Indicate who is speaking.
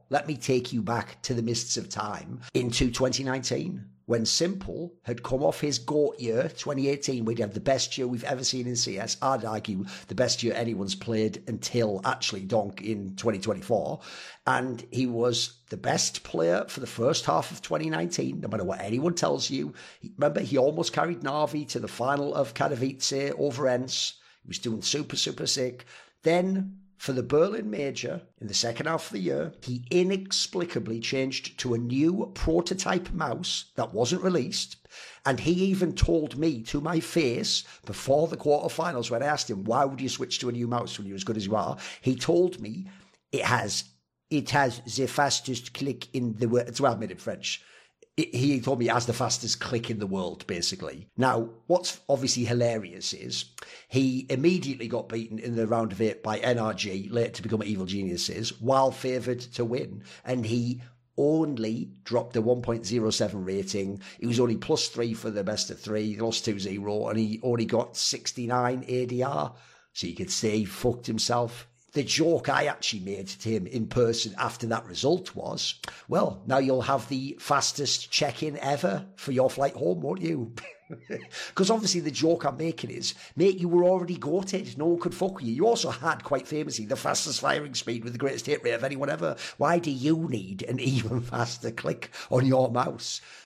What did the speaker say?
Speaker 1: let me take you back to the mists of time into 2019. When Simple had come off his GOAT year, 2018, we'd have the best year we've ever seen in CS. I'd argue the best year anyone's played until actually Donk in 2024. And he was the best player for the first half of 2019, no matter what anyone tells you. Remember, he almost carried Na'Vi to the final of Katowice over ENCE. He was doing super, super sick. Then, for the Berlin Major, in the second half of the year, he inexplicably changed to a new prototype mouse that wasn't released. And he even told me to my face before the quarterfinals, when I asked him, why would you switch to a new mouse when you're as good as you are? He told me it has the fastest click in the world. Well, I made it French. He told me it has the fastest click in the world, basically. Now, what's obviously hilarious is he immediately got beaten in the round of 8 by NRG, later to become Evil Geniuses, while favoured to win. And he only dropped a 1.07 rating. He was only +3 for the best of 3. He lost 2-0, and he only got 69 ADR. So you could say he fucked himself. The joke I actually made to him in person after that result was, well, now you'll have the fastest check-in ever for your flight home, won't you? Because obviously the joke I'm making is, mate, you were already goated. No one could fuck with you. You also had, quite famously, the fastest firing speed with the greatest hit rate of anyone ever. Why do you need an even faster click on your mouse?